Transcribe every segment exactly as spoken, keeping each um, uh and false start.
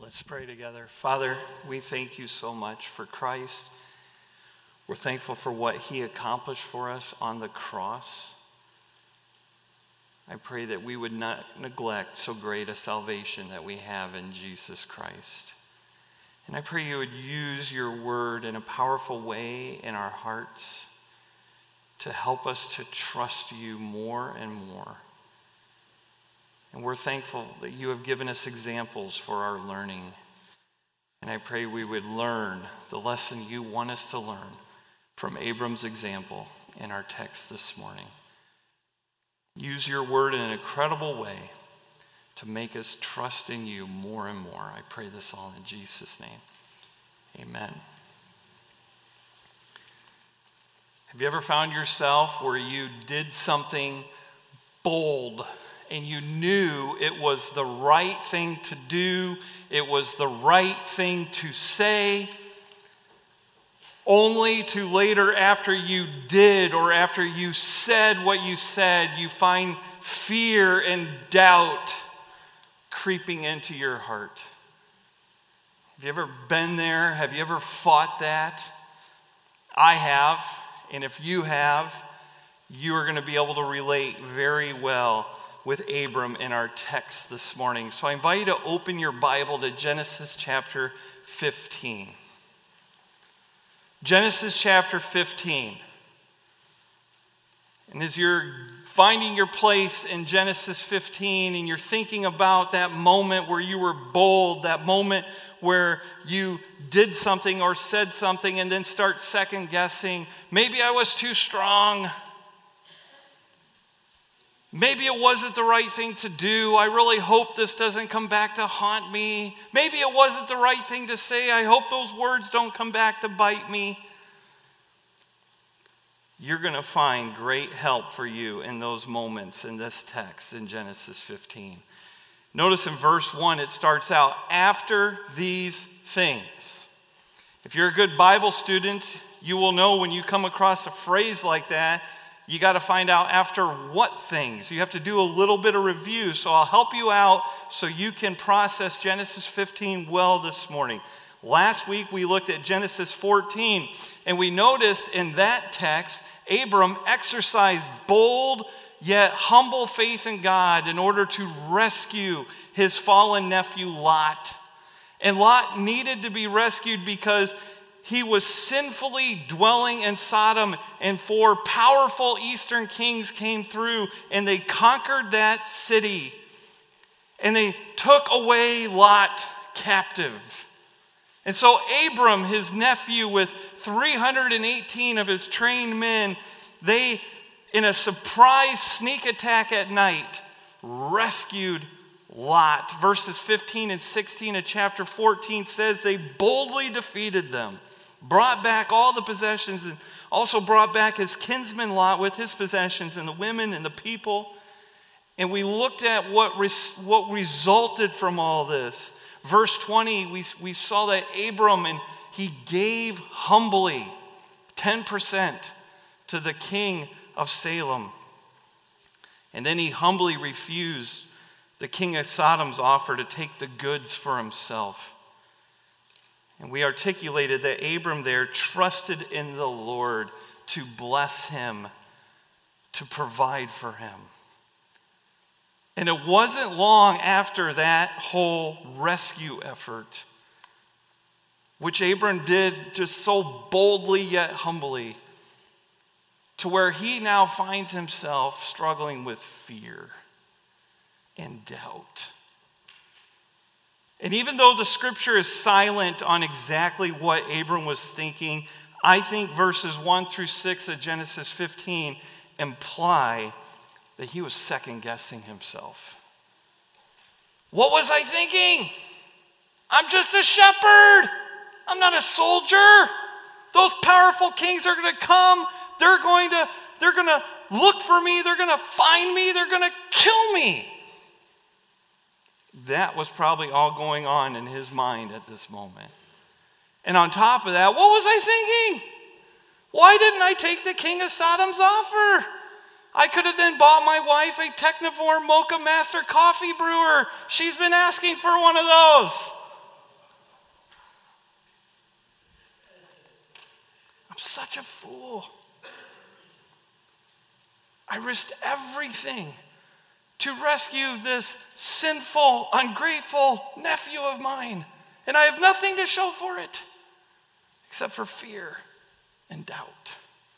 Let's pray together. Father, we thank you so much for Christ. We're thankful for what he accomplished for us on the cross. I pray that we would not neglect so great a salvation that we have in Jesus Christ. And I pray you would use your word in a powerful way in our hearts to help us to trust you more and more. And we're thankful that you have given us examples for our learning. And I pray we would learn the lesson you want us to learn from Abram's example in our text this morning. Use your word in an incredible way to make us trust in you more and more. I pray this all in Jesus' name. Amen. Have you ever found yourself where you did something bold and you knew it was the right thing to do, it was the right thing to say, only to later, after you did or after you said what you said, you find fear and doubt creeping into your heart? Have you ever been there? Have you ever fought that? I have, and if you have, you are going to be able to relate very well with Abram in our text this morning. So I invite you to open your Bible to Genesis chapter fifteen. Genesis chapter fifteen. And as you're finding your place in Genesis fifteen and you're thinking about that moment where you were bold, that moment where you did something or said something and then start second guessing, maybe I was too strong. Maybe it wasn't the right thing to do. I really hope this doesn't come back to haunt me. Maybe it wasn't the right thing to say. I hope those words don't come back to bite me. You're going to find great help for you in those moments in this text in Genesis fifteen. Notice in verse one, it starts out, after these things. If you're a good Bible student, you will know when you come across a phrase like that, you got to find out after what things. You have to do a little bit of review. So I'll help you out so you can process Genesis fifteen well this morning. Last week we looked at Genesis fourteen, and we noticed in that text, Abram exercised bold yet humble faith in God in order to rescue his fallen nephew Lot. And Lot needed to be rescued because he was sinfully dwelling in Sodom, and four powerful eastern kings came through and they conquered that city. And they took away Lot captive. And so Abram, his nephew, with three hundred eighteen of his trained men, they, in a surprise sneak attack at night, rescued Lot. Verses fifteen and sixteen of chapter fourteen says they boldly defeated them, brought back all the possessions, and also brought back his kinsman Lot with his possessions and the women and the people. And we looked at what, res- what resulted from all this. Verse twenty, we, we saw that Abram, and he gave humbly ten percent to the king of Salem. And then he humbly refused the king of Sodom's offer to take the goods for himself. And we articulated that Abram there trusted in the Lord to bless him, to provide for him. And it wasn't long after that whole rescue effort, which Abram did just so boldly yet humbly, to where he now finds himself struggling with fear and doubt. And even though the scripture is silent on exactly what Abram was thinking, I think verses one through six of Genesis fifteen imply that he was second guessing himself. What was I thinking? I'm just a shepherd. I'm not a soldier. Those powerful kings are going to come. They're going to, they're going to look for me. They're going to find me. They're going to kill me. That was probably all going on in his mind at this moment. And on top of that, what was I thinking? Why didn't I take the king of Sodom's offer? I could have then bought my wife a Technivore Mocha Master coffee brewer. She's been asking for one of those. such a fool. I risked everything to rescue this sinful, ungrateful nephew of mine, and I have nothing to show for it except for fear and doubt.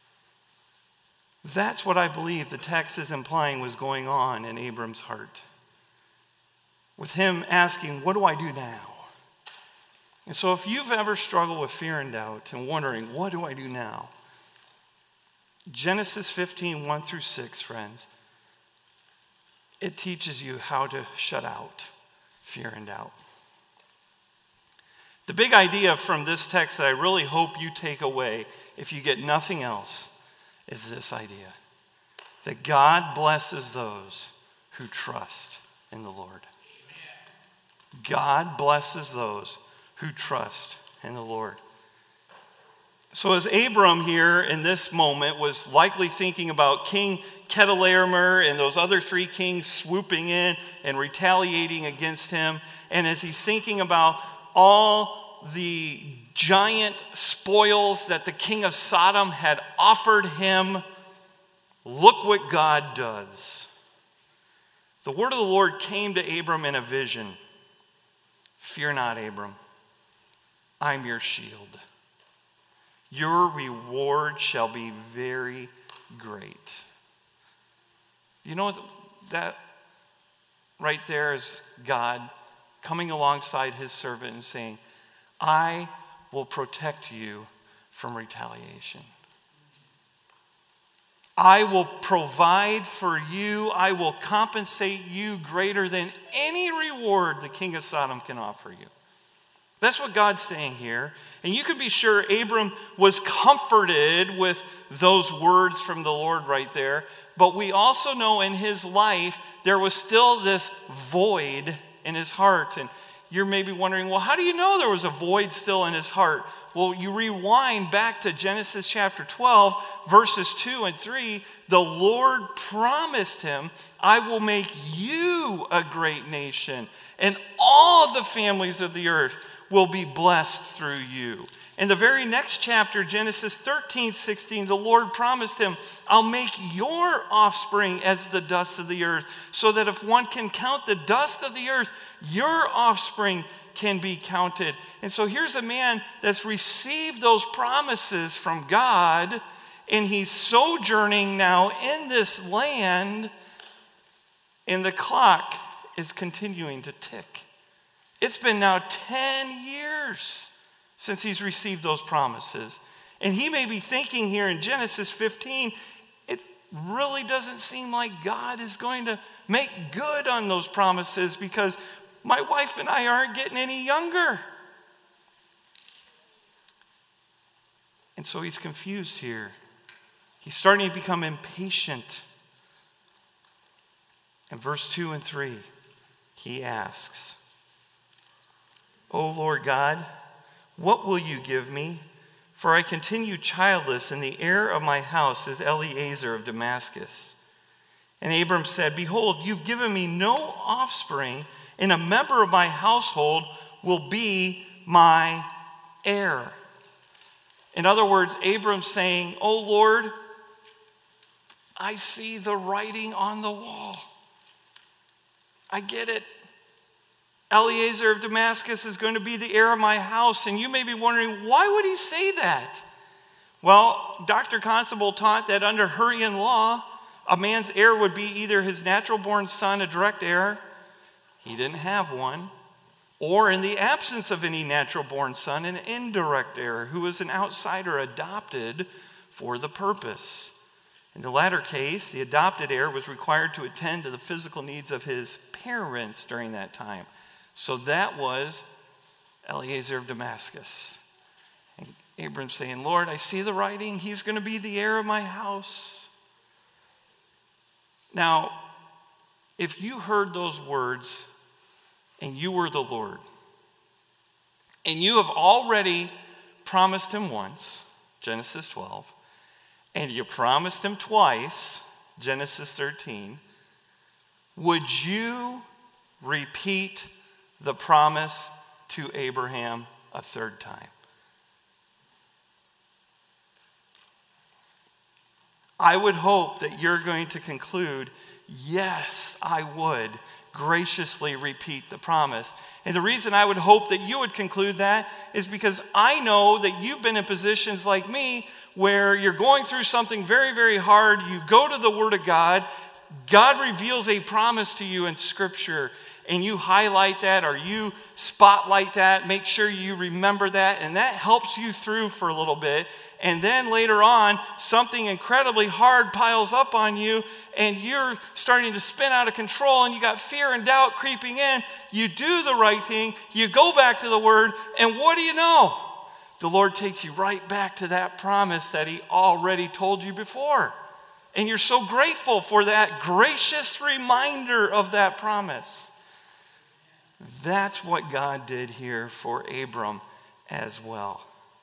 That's what I believe the text is implying was going on in Abram's heart. With him asking, what do I do now? And so if you've ever struggled with fear and doubt and wondering, what do I do now? Genesis fifteen, one through six, friends, it teaches you how to shut out fear and doubt. The big idea from this text that I really hope you take away, if you get nothing else, is this idea that God blesses those who trust in the Lord. Amen. God blesses those who trust in the Lord. So as Abram here in this moment was likely thinking about King Chedorlaomer and those other three kings swooping in and retaliating against him, and as he's thinking about all the giant spoils that the king of Sodom had offered him, look what God does. The word of the Lord came to Abram in a vision. Fear not, Abram. I'm your shield. Your reward shall be very great. You know that right there is God coming alongside his servant and saying, I will protect you from retaliation. I will provide for you. I will compensate you greater than any reward the king of Sodom can offer you. That's what God's saying here. And you can be sure Abram was comforted with those words from the Lord right there. But we also know in his life there was still this void in his heart. And you're maybe wondering, well, how do you know there was a void still in his heart? Well, you rewind back to Genesis chapter twelve, verses two and three. The Lord promised him, I will make you a great nation, and all the families of the earth will be blessed through you. In the very next chapter, Genesis thirteen, sixteen, the Lord promised him, I'll make your offspring as the dust of the earth, so that if one can count the dust of the earth, your offspring can be counted. And so here's a man that's received those promises from God, and he's sojourning now in this land, and the clock is continuing to tick. It's been now ten years since he's received those promises. And he may be thinking here in Genesis fifteen, it really doesn't seem like God is going to make good on those promises because my wife and I aren't getting any younger. And so he's confused here. He's starting to become impatient. In verse two and three, he asks, O Lord God, what will you give me? For I continue childless, and the heir of my house is Eliezer of Damascus. And Abram said, Behold, you've given me no offspring, and a member of my household will be my heir. In other words, Abram's saying, Oh Lord, I see the writing on the wall. I get it. Eliezer of Damascus is going to be the heir of my house. And you may be wondering, why would he say that? Well, Doctor Constable taught that under Hurrian law, a man's heir would be either his natural-born son, a direct heir, he didn't have one, or in the absence of any natural-born son, an indirect heir who was an outsider adopted for the purpose. In the latter case, the adopted heir was required to attend to the physical needs of his parents during that time. So that was Eliezer of Damascus. And Abram's saying, Lord, I see the writing. He's going to be the heir of my house. Now, if you heard those words and you were the Lord, and you have already promised him once, Genesis twelve, and you promised him twice, Genesis thirteen, would you repeat the promise to Abraham a third time? I would hope that you're going to conclude, yes, I would graciously repeat the promise. And the reason I would hope that you would conclude that is because I know that you've been in positions like me where you're going through something very, very hard. You go to the Word of God. God reveals a promise to you in Scripture, and you highlight that or you spotlight that, make sure you remember that, and that helps you through for a little bit. And then later on, something incredibly hard piles up on you, and you're starting to spin out of control, and you got fear and doubt creeping in. You do the right thing, you go back to the Word, and what do you know? The Lord takes you right back to that promise that He already told you before. And you're so grateful for that gracious reminder of that promise. That's what God did here for Abram as well.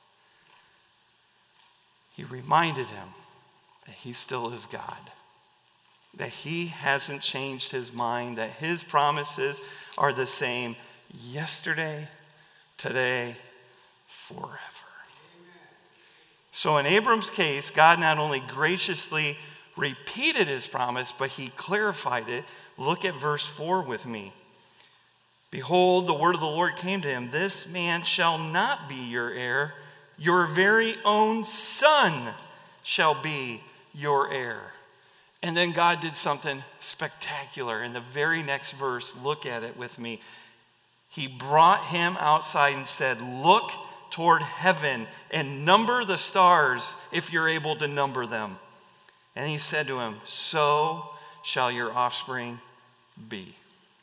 He reminded him that He still is God, that He hasn't changed His mind, that His promises are the same yesterday, today, forever. Amen. So in Abram's case, God not only graciously repeated His promise, but He clarified it. Look at verse four with me. Behold, the word of the Lord came to him. This man shall not be your heir. Your very own son shall be your heir. And then God did something spectacular. In the very next verse, look at it with me. He brought him outside and said, look toward heaven and number the stars if you're able to number them. And he said to him, so shall your offspring be.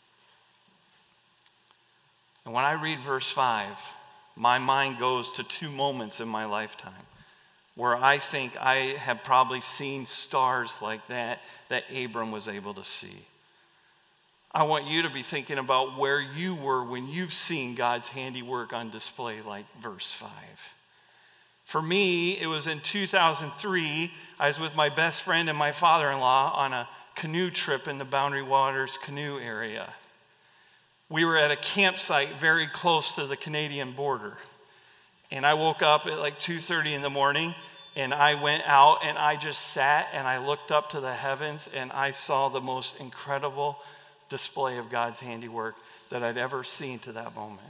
And when I read verse five, my mind goes to two moments in my lifetime where I think I have probably seen stars like that that Abram was able to see. I want you to be thinking about where you were when you've seen God's handiwork on display like verse five. For me, it was in two thousand three. I was with my best friend and my father-in-law on a canoe trip in the Boundary Waters canoe area. We were at a campsite very close to the Canadian border. And I woke up at like two thirty in the morning, and I went out and I just sat and I looked up to the heavens and I saw the most incredible display of God's handiwork that I'd ever seen to that moment.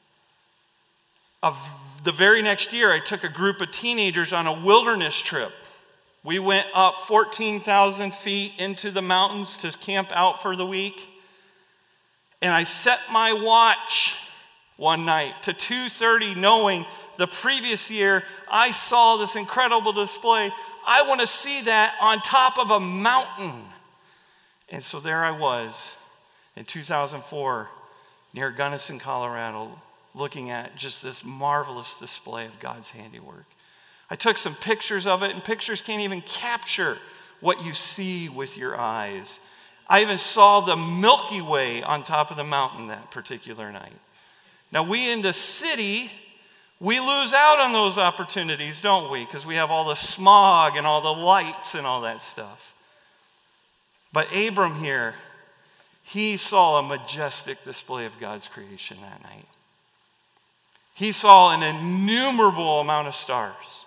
Of the very next year, I took a group of teenagers on a wilderness trip. We went up fourteen thousand feet into the mountains to camp out for the week. And I set my watch one night to two thirty, knowing the previous year I saw this incredible display. I want to see that on top of a mountain. And so there I was in two thousand four near Gunnison, Colorado, looking at just this marvelous display of God's handiwork. I took some pictures of it, and pictures can't even capture what you see with your eyes. I even saw the Milky Way on top of the mountain that particular night. Now, we in the city, we lose out on those opportunities, don't we? Because we have all the smog and all the lights and all that stuff. But Abram here, he saw a majestic display of God's creation that night. He saw an innumerable amount of stars.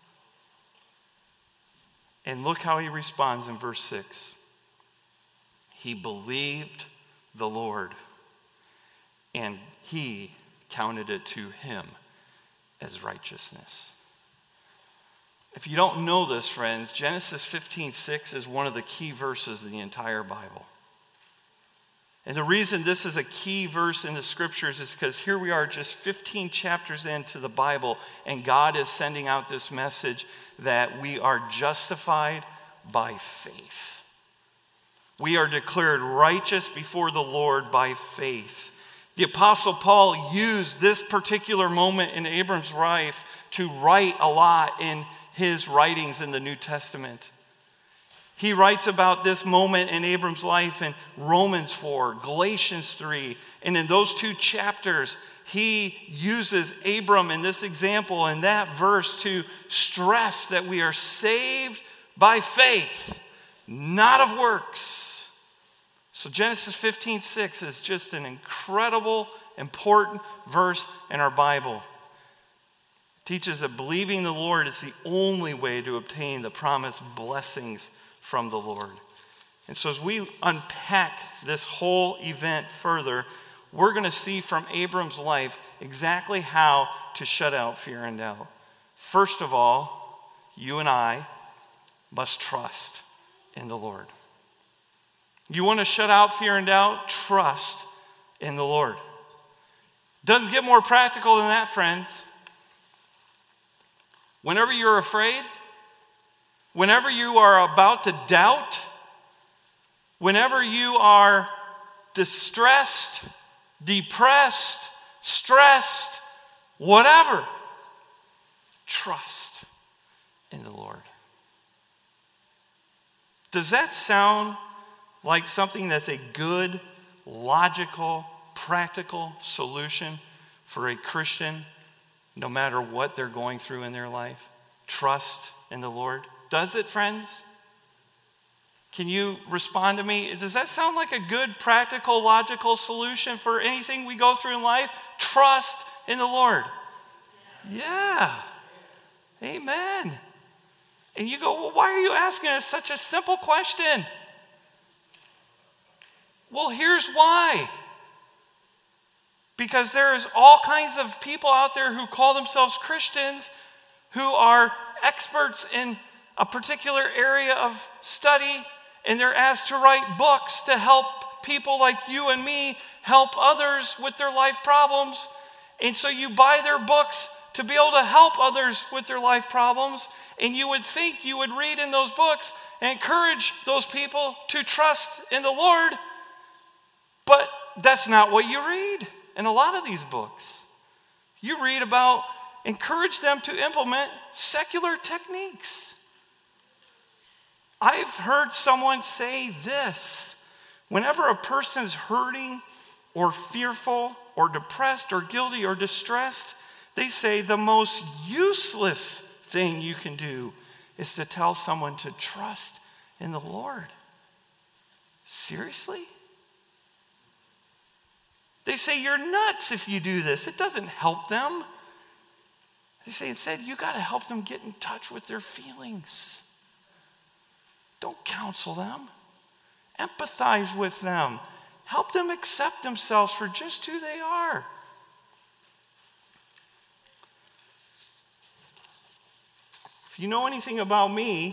And look how he responds in verse six. He believed the Lord, and He counted it to him as righteousness. If you don't know this, friends, Genesis fifteen six is one of the key verses in the entire Bible. And the reason this is a key verse in the scriptures is because here we are just fifteen chapters into the Bible, and God is sending out this message that we are justified by faith. We are declared righteous before the Lord by faith. The Apostle Paul used this particular moment in Abram's life to write a lot in his writings in the New Testament. He writes about this moment in Abram's life in Romans four, Galatians three, and in those two chapters, he uses Abram in this example in that verse to stress that we are saved by faith, not of works. So Genesis fifteen six is just an incredible, important verse in our Bible. teaches that believing the Lord is the only way to obtain the promised blessings from the Lord. And so as we unpack this whole event further, we're going to see from Abram's life exactly how to shut out fear and doubt. First of all, you and I must trust in the Lord. You want to shut out fear and doubt? Trust in the Lord. Doesn't get more practical than that, friends. Whenever you're afraid, whenever you are about to doubt, whenever you are distressed, depressed, stressed, whatever, trust in the Lord. Does that sound like something that's a good, logical, practical solution for a Christian, no matter what they're going through in their life? Trust in the Lord. Does it, friends? Can you respond to me? Does that sound like a good, practical, logical solution for anything we go through in life? Trust in the Lord. Yeah. Amen. And you go, well, why are you asking us such a simple question? Well, here's why. Because there's all kinds of people out there who call themselves Christians who are experts in a particular area of study, and they're asked to write books to help people like you and me help others with their life problems. And so you buy their books to be able to help others with their life problems, and you would think you would read in those books and encourage those people to trust in the Lord, but that's not what you read in a lot of these books. You read about encourage them to implement secular techniques. I've heard someone say this: whenever a person's hurting or fearful or depressed or guilty or distressed, they say the most useless thing you can do is to tell someone to trust in the Lord. Seriously? They say you're nuts if you do this. It doesn't help them. They say instead you got to help them get in touch with their feelings. Don't counsel them. Empathize with them. Help them accept themselves for just who they are. If you know anything about me,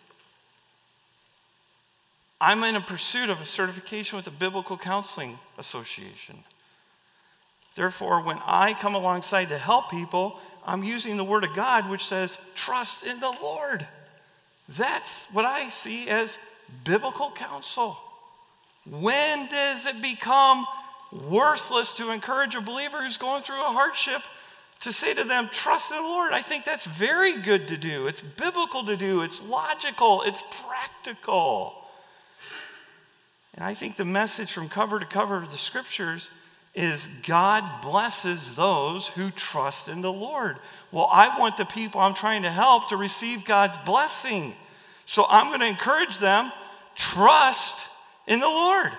I'm in a pursuit of a certification with the Biblical Counseling Association. Therefore, when I come alongside to help people, I'm using the Word of God, which says, trust in the Lord. That's what I see as biblical counsel. When does it become worthless to encourage a believer who's going through a hardship to say to them, trust in the Lord? I think that's very good to do. It's biblical to do. It's logical. It's practical. And I think the message from cover to cover of the scriptures is God blesses those who trust in the Lord. Well, I want the people I'm trying to help to receive God's blessing. So I'm going to encourage them, trust in the Lord.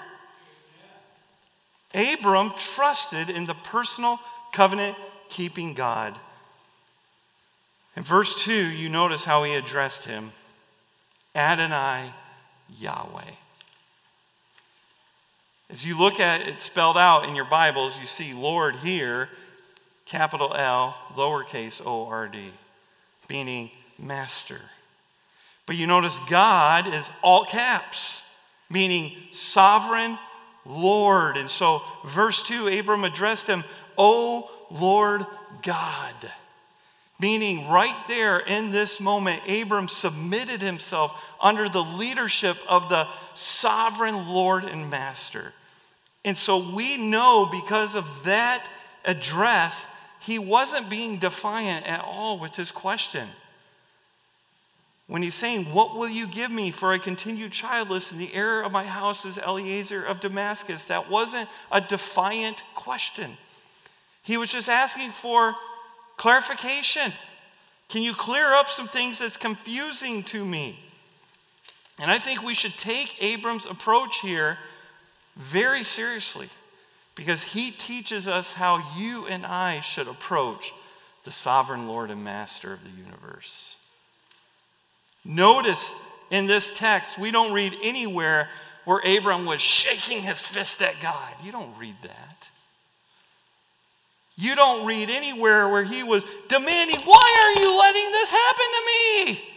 Abram trusted in the personal covenant-keeping God. In verse two, you notice how he addressed him. Adonai Yahweh. As you look at it spelled out in your Bibles, you see Lord here, capital L, lowercase O R D, meaning master. But you notice God is all caps, meaning sovereign Lord. And so verse two, Abram addressed him, O Lord God. Meaning right there in this moment, Abram submitted himself under the leadership of the sovereign Lord and Master. And so we know because of that address, he wasn't being defiant at all with his question. When he's saying, what will you give me for I continue childless and the heir of my house is Eliezer of Damascus? That wasn't a defiant question. He was just asking for clarification. Can you clear up some things that's confusing to me? And I think we should take Abram's approach here very seriously, because he teaches us how you and I should approach the sovereign Lord and Master of the universe. Notice in this text, we don't read anywhere where Abram was shaking his fist at God. You don't read that. You don't read anywhere where he was demanding, why are you letting this happen to me?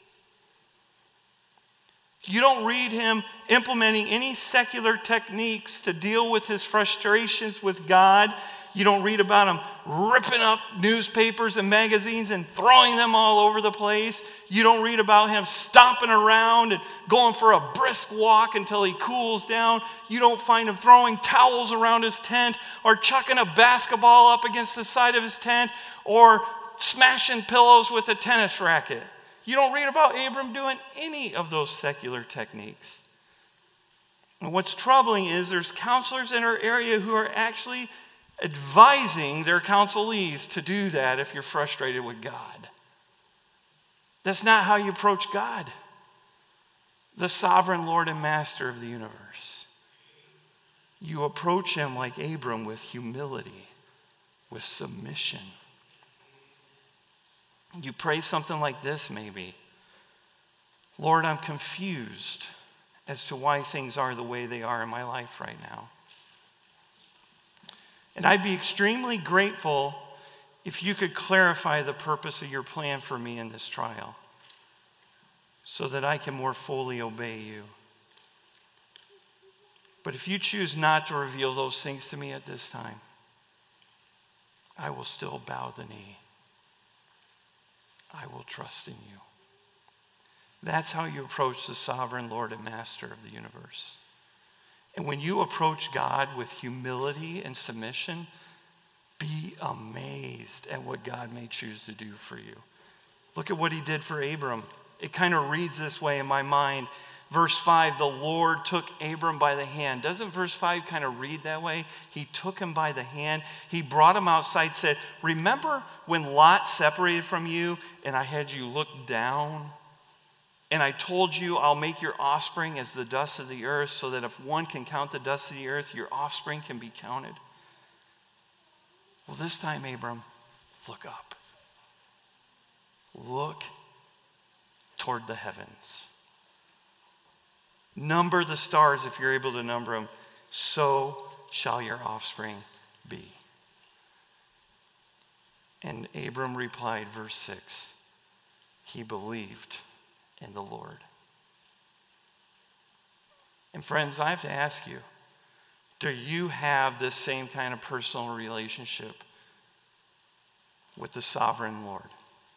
You don't read him implementing any secular techniques to deal with his frustrations with God. You don't read about him ripping up newspapers and magazines and throwing them all over the place. You don't read about him stomping around and going for a brisk walk until he cools down. You don't find him throwing towels around his tent or chucking a basketball up against the side of his tent or smashing pillows with a tennis racket. You don't read about Abram doing any of those secular techniques. And what's troubling is there's counselors in our area who are actually advising their counselees to do that if you're frustrated with God. That's not how you approach God, the sovereign Lord and Master of the universe. You approach him like Abram, with humility, with submission. You pray something like this maybe. Lord, I'm confused as to why things are the way they are in my life right now. And I'd be extremely grateful if you could clarify the purpose of your plan for me in this trial so that I can more fully obey you. But if you choose not to reveal those things to me at this time, I will still bow the knee. I will trust in you. That's how you approach the sovereign Lord and Master of the universe. And when you approach God with humility and submission, be amazed at what God may choose to do for you. Look at what he did for Abram. It kind of reads this way in my mind. Verse five, the Lord took Abram by the hand. Doesn't verse five kind of read that way? He took him by the hand. He brought him outside, said, remember when Lot separated from you and I had you look down? And I told you I'll make your offspring as the dust of the earth, so that if one can count the dust of the earth, your offspring can be counted. Well, this time, Abram, look up. Look toward the heavens. Number the stars if you're able to number them. So shall your offspring be. And Abram replied, verse six, he believed in the Lord. And friends, I have to ask you, do you have this same kind of personal relationship with the sovereign Lord?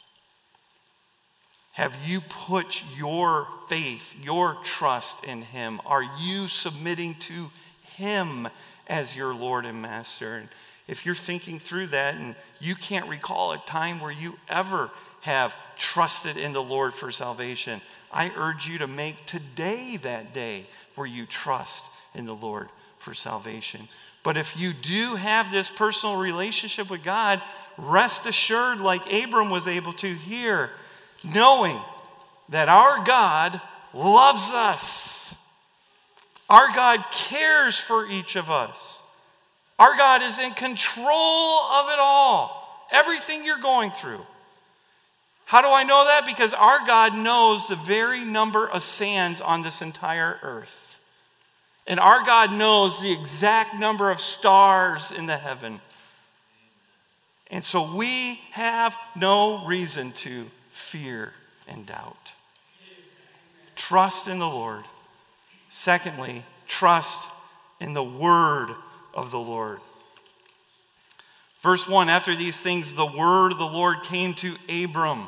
Have you put your faith, your trust in him? Are you submitting to him as your Lord and Master? And if you're thinking through that and you can't recall a time where you ever have trusted in the Lord for salvation, I urge you to make today that day where you trust in the Lord for salvation. But if you do have this personal relationship with God, rest assured, like Abram was able to here, knowing that our God loves us. Our God cares for each of us. Our God is in control of it all. Everything you're going through. How do I know that? Because our God knows the very number of sands on this entire earth. And our God knows the exact number of stars in the heaven. And so we have no reason to fear and doubt. Trust in the Lord. Secondly, trust in the word of the Lord. Verse one, after these things, the word of the Lord came to Abram.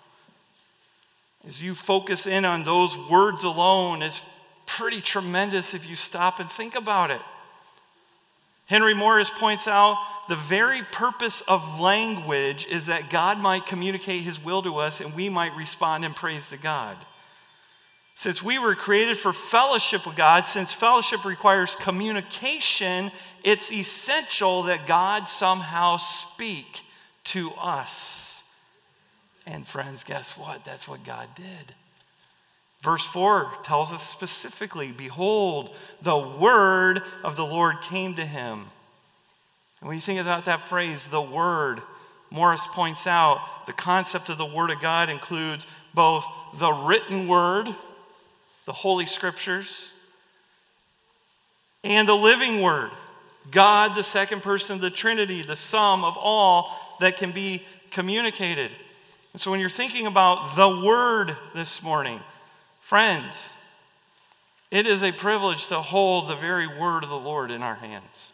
As you focus in on those words alone, it's pretty tremendous if you stop and think about it. Henry Morris points out the very purpose of language is that God might communicate his will to us and we might respond in praise to God. Since we were created for fellowship with God, since fellowship requires communication, it's essential that God somehow speak to us. And friends, guess what? That's what God did. Verse four tells us specifically, behold, the word of the Lord came to him. And when you think about that phrase, the word, Morris points out the concept of the Word of God includes both the written Word, the Holy Scriptures, and the living Word, God, the second person of the Trinity, the sum of all that can be communicated. And so when you're thinking about the Word this morning, friends, it is a privilege to hold the very word of the Lord in our hands.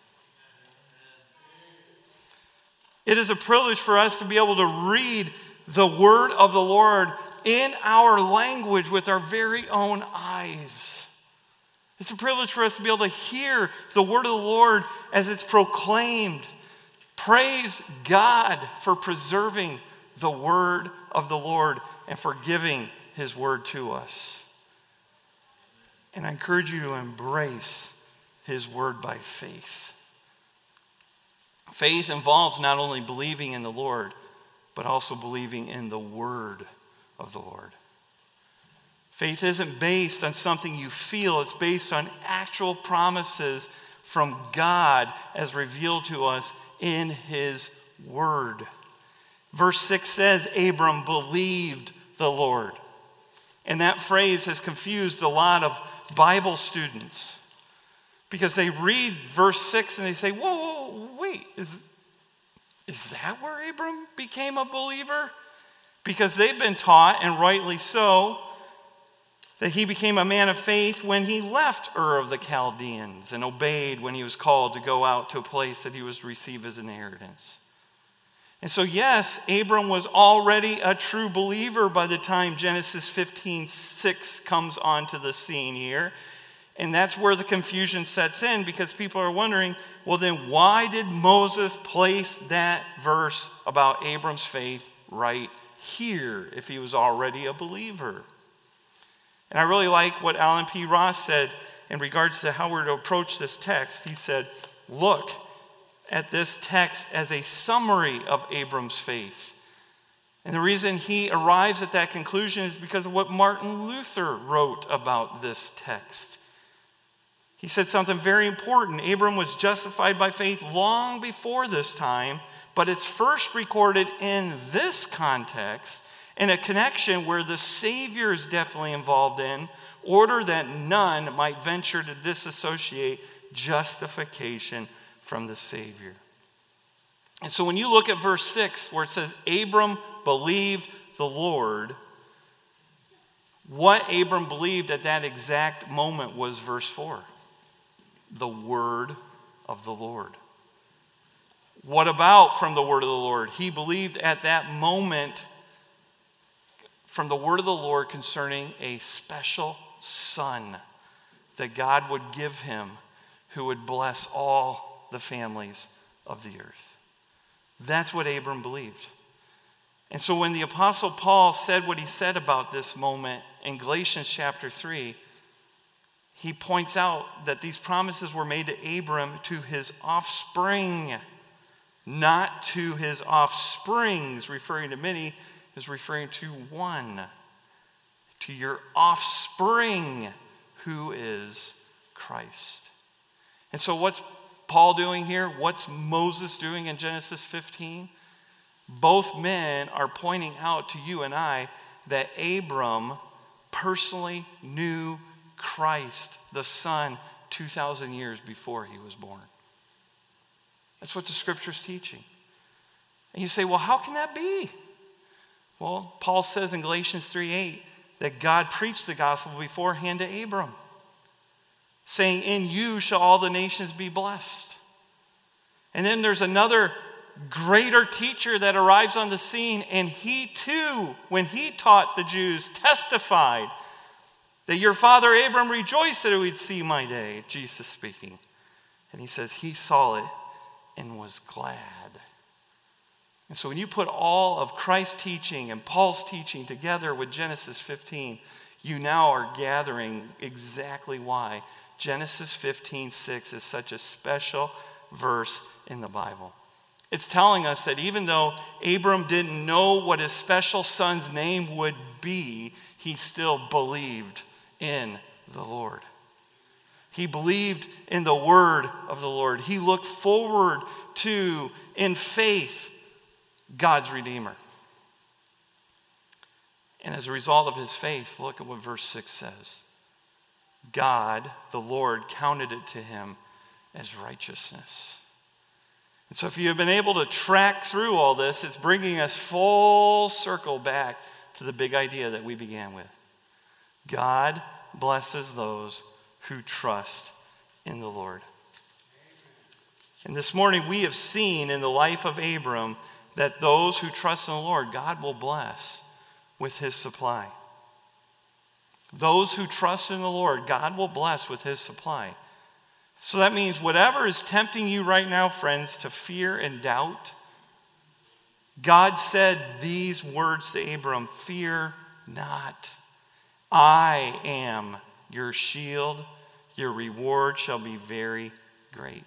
It is a privilege for us to be able to read the word of the Lord in our language with our very own eyes. It's a privilege for us to be able to hear the word of the Lord as it's proclaimed. Praise God for preserving the word of the Lord and for giving his word to us. And I encourage you to embrace his word by faith. Faith involves not only believing in the Lord, but also believing in the word of the Lord. Faith isn't based on something you feel. It's based on actual promises from God as revealed to us in his word. Verse six says, Abram believed the Lord. And that phrase has confused a lot of Bible students because they read verse six and they say, whoa, whoa, wait, is, is that where Abram became a believer? Because they've been taught, and rightly so, that he became a man of faith when he left Ur of the Chaldeans and obeyed when he was called to go out to a place that he was to receive his inheritance. And so, yes, Abram was already a true believer by the time Genesis fifteen six comes onto the scene here. And that's where the confusion sets in, because people are wondering, well, then why did Moses place that verse about Abram's faith right here if he was already a believer? And I really like what Alan P. Ross said in regards to how we're to approach this text. He said, look at this text as a summary of Abram's faith. And the reason he arrives at that conclusion is because of what Martin Luther wrote about this text. He said something very important. Abram was justified by faith long before this time, but it's first recorded in this context, in a connection where the Savior is definitely involved in, order that none might venture to disassociate justification from the Savior. And so when you look at verse six, where it says, Abram believed the Lord, what Abram believed at that exact moment was verse four. The word of the Lord. What about from the word of the Lord? He believed at that moment from the word of the Lord concerning a special son that God would give him who would bless all the families of the earth. That's what Abram believed. And so when the Apostle Paul said what he said about this moment in Galatians chapter three, he points out that these promises were made to Abram to his offspring, not to his offsprings, referring to many, is referring to one, to your offspring, who is Christ. And so what's Paul doing here? What's Moses doing in Genesis fifteen? Both men are pointing out to you and I that Abram personally knew Christ, the Son, two thousand years before he was born. That's what the Scripture's teaching. And you say, well, how can that be? Well, Paul says in Galatians three eight that God preached the gospel beforehand to Abram, saying, in you shall all the nations be blessed. And then there's another greater teacher that arrives on the scene, and he too, when he taught the Jews, testified that your father Abram rejoiced that he would see my day, Jesus speaking. And he says he saw it and was glad. And so when you put all of Christ's teaching and Paul's teaching together with Genesis fifteen, you now are gathering exactly why Genesis fifteen six is such a special verse in the Bible. It's telling us that even though Abram didn't know what his special son's name would be, he still believed in the Lord. He believed in the word of the Lord. He looked forward to, in faith, God's Redeemer. And as a result of his faith, look at what verse six says. God, the Lord, counted it to him as righteousness. And so if you have been able to track through all this, it's bringing us full circle back to the big idea that we began with. God blesses those who trust in the Lord. And this morning we have seen in the life of Abram that those who trust in the Lord, God will bless with his supply. Those who trust in the Lord, God will bless with his supply. So that means whatever is tempting you right now, friends, to fear and doubt, God said these words to Abram, fear not. I am your shield. Your reward shall be very great.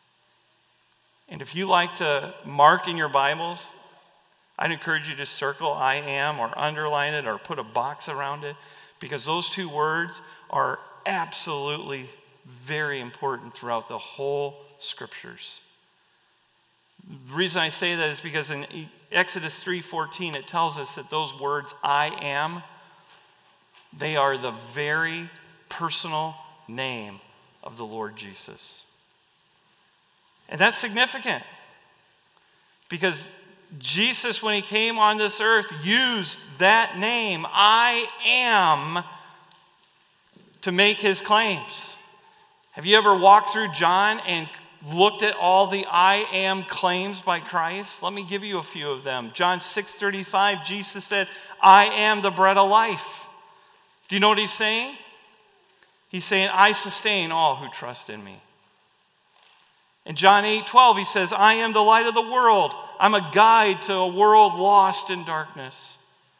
And if you like to mark in your Bibles, I'd encourage you to circle I am or underline it or put a box around it, because those two words are absolutely very important throughout the whole scriptures. The reason I say that is because in Exodus three fourteen it tells us that those words I am, they are the very personal name of the Lord Jesus. And that's significant because Jesus, when he came on this earth, used that name, I am, to make his claims. Have you ever walked through John and looked at all the I am claims by Christ? Let me give you a few of them. John six thirty-five, Jesus said, I am the bread of life. Do you know what he's saying? He's saying, I sustain all who trust in me. In John eight twelve, he says, I am the light of the world. I'm a guide to a world lost in darkness.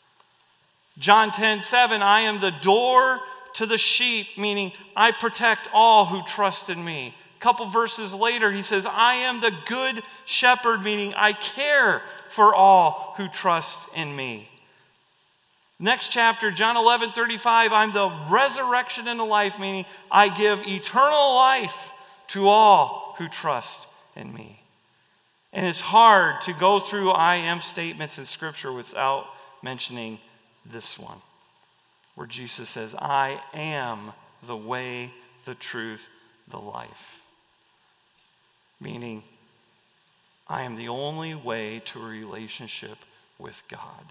John ten seven, I am the door to the sheep, meaning I protect all who trust in me. A couple verses later, he says, I am the good shepherd, meaning I care for all who trust in me. Next chapter, John eleven thirty-five, I'm the resurrection and the life, meaning I give eternal life to all who trust in me. And it's hard to go through I am statements in Scripture without mentioning this one, where Jesus says, I am the way, the truth, the life. Meaning, I am the only way to a relationship with God.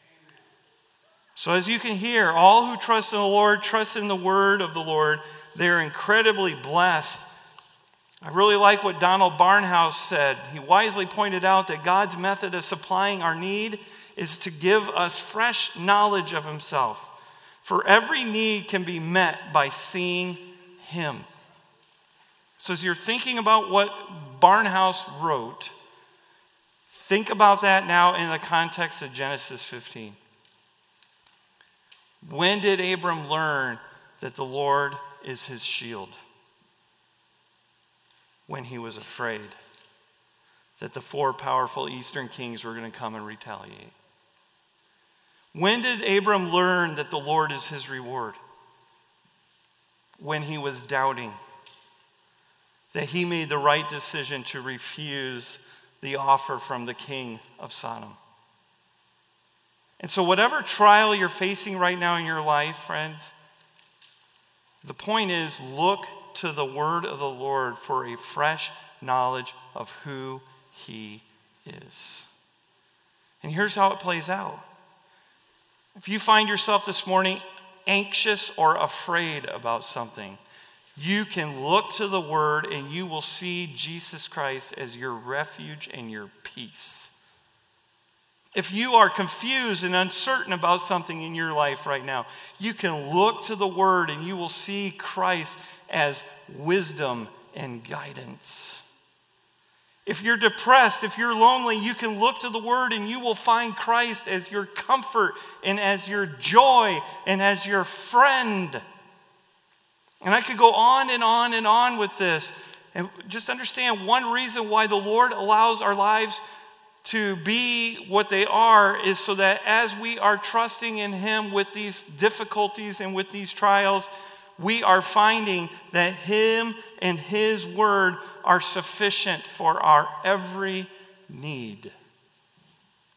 So as you can hear, all who trust in the Lord, trust in the word of the Lord, they're incredibly blessed. I really like what Donald Barnhouse said. He wisely pointed out that God's method of supplying our need is to give us fresh knowledge of himself. For every need can be met by seeing him. So as you're thinking about what Barnhouse wrote, think about that now in the context of Genesis fifteen. When did Abram learn that the Lord is his shield? When he was afraid that the four powerful eastern kings were going to come and retaliate. When did Abram learn that the Lord is his reward? When he was doubting that he made the right decision to refuse the offer from the king of Sodom. And so whatever trial you're facing right now in your life, friends, the point is, look to the word of the Lord for a fresh knowledge of who he is. And here's how it plays out. If you find yourself this morning anxious or afraid about something, you can look to the word and you will see Jesus Christ as your refuge and your peace. If you are confused and uncertain about something in your life right now, you can look to the word and you will see Christ as wisdom and guidance. If you're depressed, if you're lonely, you can look to the word and you will find Christ as your comfort and as your joy and as your friend. And I could go on and on and on with this. And just understand one reason why the Lord allows our lives to be what they are is so that as we are trusting in him with these difficulties and with these trials, we are finding that him and his word are sufficient for our every need.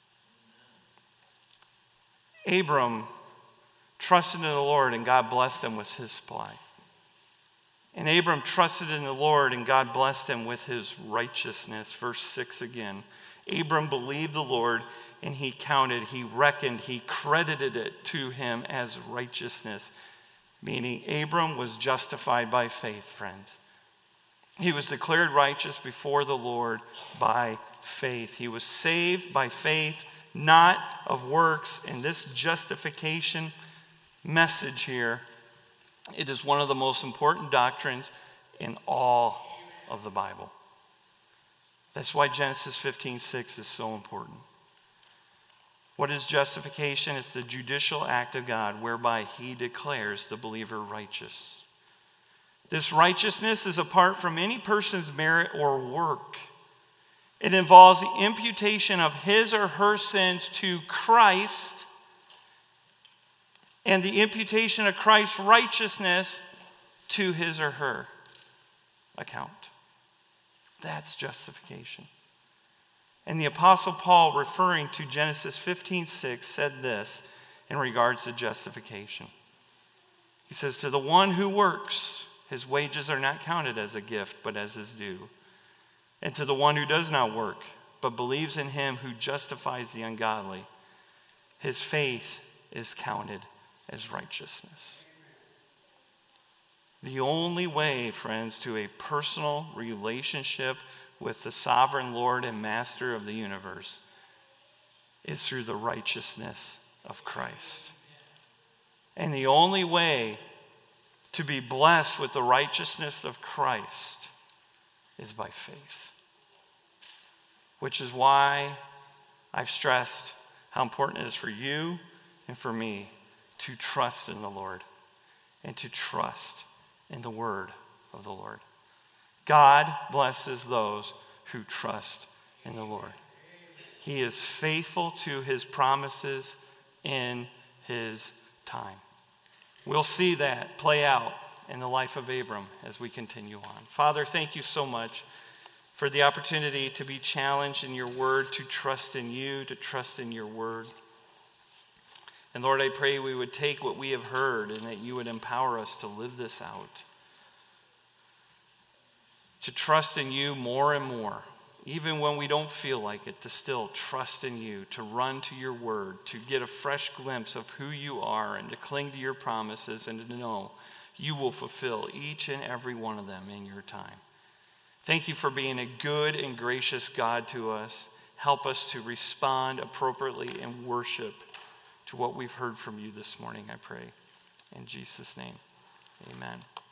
Abram trusted in the Lord, and God blessed him with his supply. And Abram trusted in the Lord, and God blessed him with his righteousness. Verse six again. Abram believed the Lord, and he counted, he reckoned, he credited it to him as righteousness. Meaning Abram was justified by faith, friends. He was declared righteous before the Lord by faith. He was saved by faith, not of works. And this justification message here, it is one of the most important doctrines in all of the Bible. That's why Genesis fifteen six is so important. What is justification? It's the judicial act of God whereby he declares the believer righteous. This righteousness is apart from any person's merit or work. It involves the imputation of his or her sins to Christ and the imputation of Christ's righteousness to his or her account. That's justification. And the Apostle Paul, referring to Genesis fifteen six, said this in regards to justification. He says, to the one who works, his wages are not counted as a gift, but as his due. And to the one who does not work, but believes in him who justifies the ungodly, his faith is counted as righteousness. The only way, friends, to a personal relationship with the sovereign Lord and Master of the universe is through the righteousness of Christ. And the only way to be blessed with the righteousness of Christ is by faith. Which is why I've stressed how important it is for you and for me to trust in the Lord and to trust in the word of the Lord. God blesses those who trust in the Lord. He is faithful to his promises in his time. We'll see that play out in the life of Abram as we continue on. Father, thank you so much for the opportunity to be challenged in your word, to trust in you, to trust in your word. And Lord, I pray we would take what we have heard and that you would empower us to live this out. To trust in you more and more, even when we don't feel like it, to still trust in you, to run to your word, to get a fresh glimpse of who you are and to cling to your promises and to know you will fulfill each and every one of them in your time. Thank you for being a good and gracious God to us. Help us to respond appropriately in worship to what we've heard from you this morning, I pray. In Jesus' name, amen.